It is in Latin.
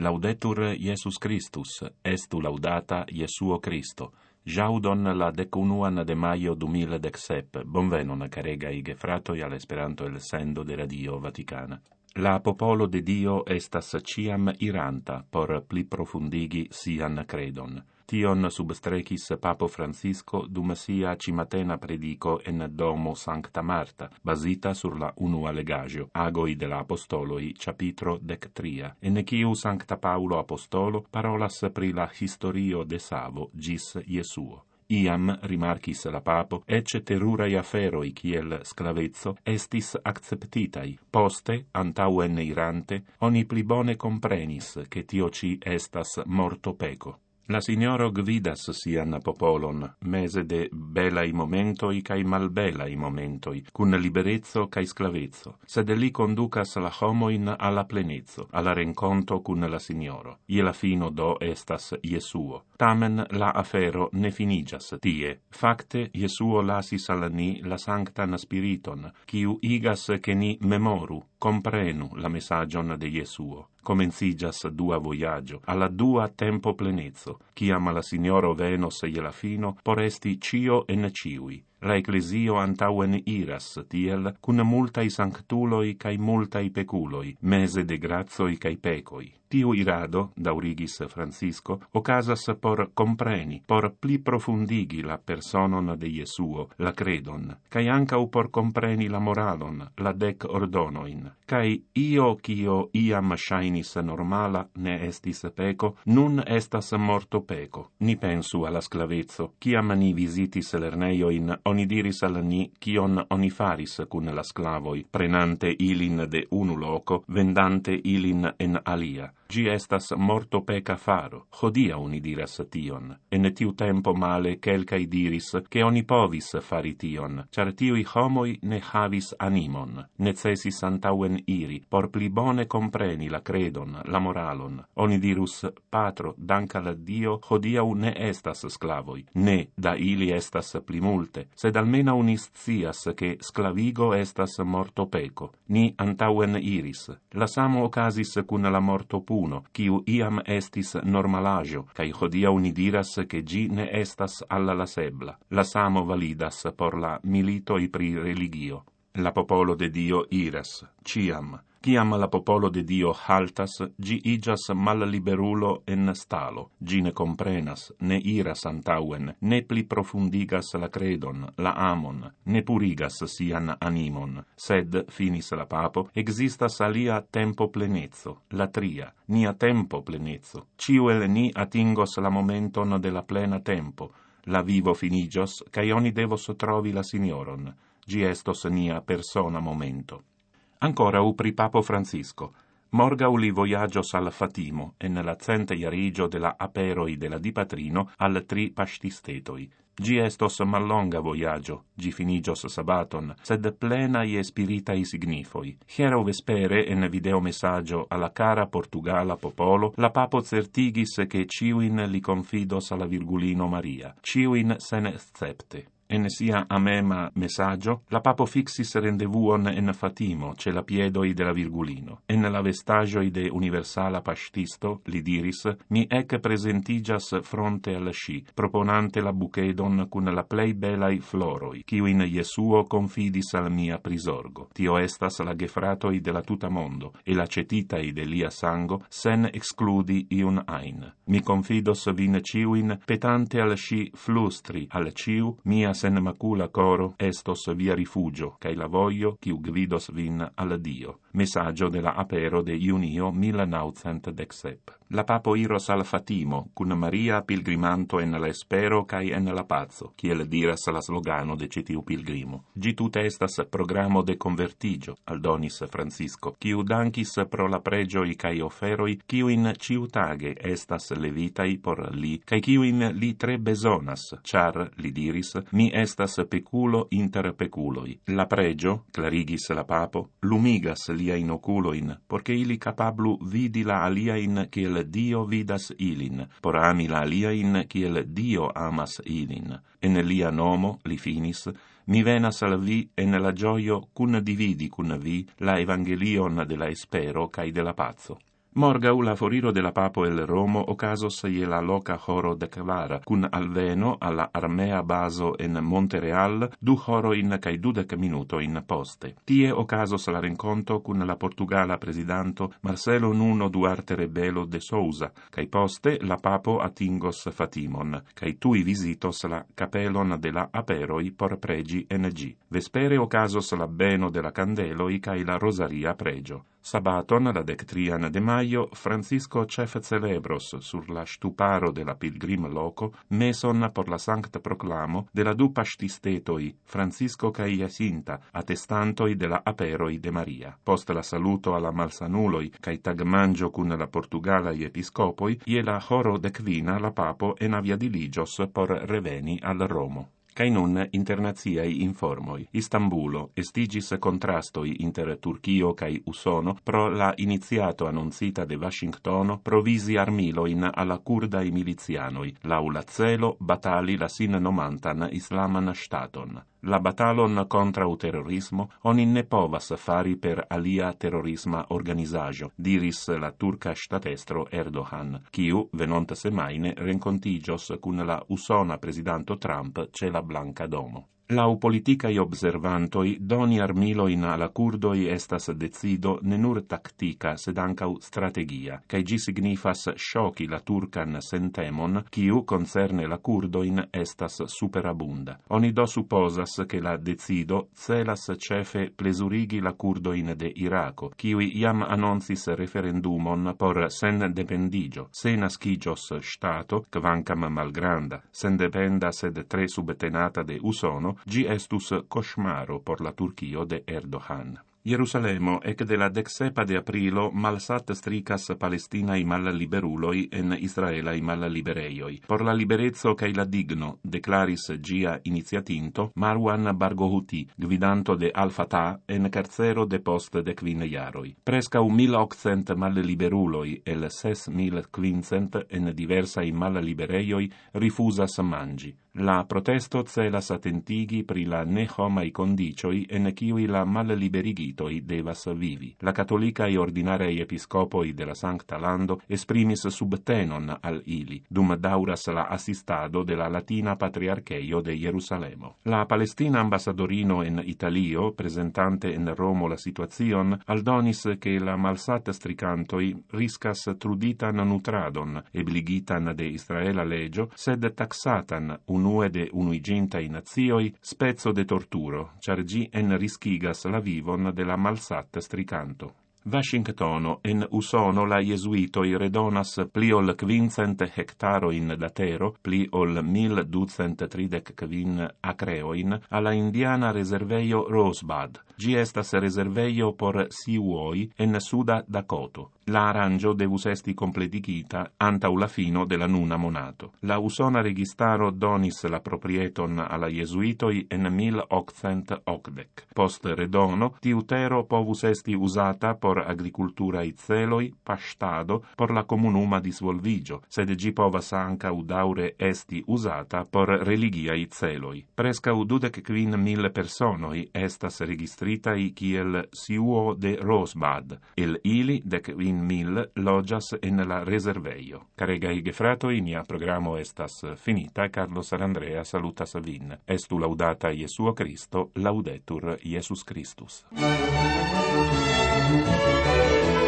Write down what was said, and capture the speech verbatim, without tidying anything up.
Laudetur Iesus Christus, estu laudata Iesuo Christo. Jaudon la decunuan de maio du mil dexsep, bonvenon caregai gefratoi al Esperanto el sendo de Radio Vaticana. La popolo de Dio estas ciam iranta por pli profundigi sian credon. Tion substrecis Papo Francisco dum sia cimatena predico en Domo Sancta Marta, basita sur la unua legajo, Agoi de la Apostoloi, capitro dectria, en quiu Sancta Paulo Apostolo parolas pri la historio de Savo gis Iesuo. Iam, rimarcis la papo, ecce terurae aferoi kiel sclavezzo estis acceptitai. Poste, antauen irante, oni pli bone comprenis che tio ci estas morto peco. La signoro gvidas sian popolon, mese de belai momentoi cae malbelai momentoi, cun liberezzo cae sclavezzo, sed li conducas la homoin alla plenezzo, alla renconto cun la signoro. Iela fino do estas Iesuo. Tamen la afero ne finigas tie. Facte, Iesuo lasis al ni la sanctan spiriton, quiu igas che ni memoru, comprenu la messagion de Iesuo. Comencigas dua voyaggio, alla dua tempo plenezzo, ciam la signoro venos iela fino, por esti cio en ciui. La ecclesio antauen iras, tiel, cun multai sanctuloi cae multai peculoi, mese de grazoi cae pecoi. Tiu irado, daurigis Francisco, ocasas por compreni, por pli profundigi la personon de Iesuo, la credon, cae ancau por compreni la moralon, la dec ordonoin. Cae io, cio iam shainis normala, ne estis peco, nun estas morto peco. Ni pensu alla sclavezzo, ciam ni visitis lerneioin, oni diris al ni cion oni faris cun la sclavoi, prenante ilin de unu loco, vendante ilin en alia. Gi estas morto peca faro. Hodia oni diras tion. En tiu tempo male quelcai diris che oni povis fari tion, char tiui homoi ne havis animon. Necessis antauen iri, por pli bone compreni la credon, la moralon. Oni dirus, patro, dank al Dio, hodiau ne estas sclavoi. Ne, da ili estas pli multe, sed almena unis scias che sclavigo estas morto peco. Ni antauen iris. La samo ocasis cun la morto puno, quiu iam estis normalagio, cae hodiau ni diras che gi ne estas alla lasebla. La samo validas por la militoi pri religio. La popolo de Dio iras, ciam. Ciam la popolo de Dio haltas, gi igas malliberulo en stalo. Gi ne comprenas, ne iras antauen, ne pli profundigas la credon, la amon, ne purigas sian animon. Sed, finis la papo, existas alia tempo plenezzo, la tria, nia tempo plenezzo. Ciu el ni atingos la momenton de la plena tempo. La vivo finigios, cae oni devos trovi la signoron. Gi estos nia persona momento. Ancora u pri Papo Francisco. Morgau li voyagios al Fatimo, en la cente iarigio de la aperoi de la Dipatrino al tri pastistetoi. Gi estos mallonga voyagio, gi finigios sabaton, sed plena ie spiritai signifoi. Hiero vespere, en video messaggio alla cara Portugala popolo, la Papo certigis che ciuin li confidos alla Virgulino Maria, ciuin sen excepte. En sia amema messaggio, la Papo fixis rendevuon en Fatimo, ce la piedoi de la Virgulino. En la vestagioi de universala pastisto, li diris, mi ec presentigas fronte al sci, proponante la bucedon cun la plei belai floroi, quiuin Iesuo confidis al mia prisorgo. Tio estas la gefratoi de la tuta mondo, e la cetitai de lia sango, sen excludi iun ein. Mi confidos vin ciuin, petante al sci flustri, al ciu, mia sen macula coro estos via rifugio, cae la voglio quiu gvidos vin al Dio. Messaggio de la apero de junio mil naucent dexsep. La Papo iros al Fatimo, cun Maria pilgrimanto en la espero cae en la pazzo, kiel diras la slogano de citiu pilgrimo. Gi tute estas programo de convertigio, aldonis Francisco, quiu dankis pro la pregioi cae oferoi, quiuin ciutage estas levitai por li, cae quiuin li tre besonas, char, li diris, mi estas peculo inter peculoi. La pregio, clarigis la Papo, lumigas liain oculoin, porce ili capablu vidi la aliain kiel Dio vidas ilin, por ami la aliain kiel Dio amas ilin. En lia nomo, li finis, mi venas al vi en la gioio cun dividi cun vi la evangelion de la espero cae de la pazzo. Morgau la foriro de la papo el Romo ocasos je la loca horo de kvara, cun alveno alla armea baso en Montereal du horo in cae dudec minuto in poste. Tie ocasos la renconto cun la portugala presidanto Marcelo Nuno Duarte Rebelo de Souza, cae poste la papo atingos Fatimon, cae tui visitos la capelon de la aperoi por pregi en G. Vespere ocasos la beno de la candeloi cae la rosaria pregio. Sabaton, la dectrian de maio, Francisco cef celebros sur la stuparo de la pilgrim loco meson por la sancta proclamo de la du pastistetoi, Francisco cae Jacinta, attestantoi de la aperoi de Maria. Post la saluto alla malsanuloi, cae tagmangio cun la portugalai episcopoi, ie la horo declina la papo en avia diligios por reveni al Romo. Cae nun internaziai informoi. Istanbulo estigis contrastoi inter Turchio cae Usono pro la iniziato annunzita de Washingtono provisi armiloin alla curdai milizianoi, lau la celo batali la sin nomantan Islaman Staton. La batalon contra u terrorismo oni ne povas fari per alia terrorisma organizajo, diris la turca statestro Erdogan, kiu venonta semaine rencontigios cun la usona presidanto Trump ce la Blanca Domo. Lau politicai observantoi, doni armiloin alla curdoi estas decido ne nur tactica, sed ancau strategia, cae gi signifas scioci la turcan sentemon, quiu concerne la curdoin estas superabunda. Oni do supposas che la decido celas cefe plesurigi la curdoin de Iraco, quiui iam annoncis referendumon por sen dependigio, se nascigios stato, kvankam malgranda, sen dependa sed tre subtenata de Usono, gi estus cosmaro por la Turchio de Erdogan. Jerusalemo ec de la decsepa de aprilo malsat stricas Palestinai malliberuloi en Israelai mallibereioi. Por la liberezzo cae la digno, declaris gia iniziatinto Marwan Barghouti, gvidanto de Al-Fatah en carcero de post de quin jaroi. Prescau mil octcent malliberuloi el ses mil quincent en diversai mallibereioi rifusas mangi. La protesto celas attentigi pri la ne homai condicioi en ciui la malliberigitoi devas vivi. La catholicai ordinarei episcopoi de la Sancta Lando esprimis subtenon al ili, dum dauras la assistado de la Latina Patriarcheio de Jerusalemo. La Palestina ambassadorino en Italio, presentante en Romo la situazion, aldonis che la malsat stricantoi riscas truditan nutradon, ebligitan de Israela legio, sed taxatan un unue de unuigintai nazioi spezzo de torturo, char gi en rischigas la vivon de la malsat stricanto. Washingtono en Usono la jesuitoi redonas pli ol quincent hectaroin da tero, pli ol mil ducent tridec quin acreoin, alla indiana reserveio Rosebud. Gi estas reserveio por Sioux en Suda Dakoto. La arrangio devus esti completigita antau la fino de la nuna monato. La usona registaro donis la proprieton alla jesuitoi en mil octcent octdec. Post redono, tiu tero povus esti usata por agriculturae celoi, pastado, por la comunuma disvolvigio, sed gi povas ancau daure esti usata por religiae celoi. Prescau dudec quin mil personoi estas registritai kiel Sioux de Rosebud, el ili dec quin mil logias en la reserveio. Caregai gefratoi, nia programo estas finita, Carlos Arandrea salutas vin. Estu laudata Iesuo Christo, laudetur Iesus Christus. Thank you.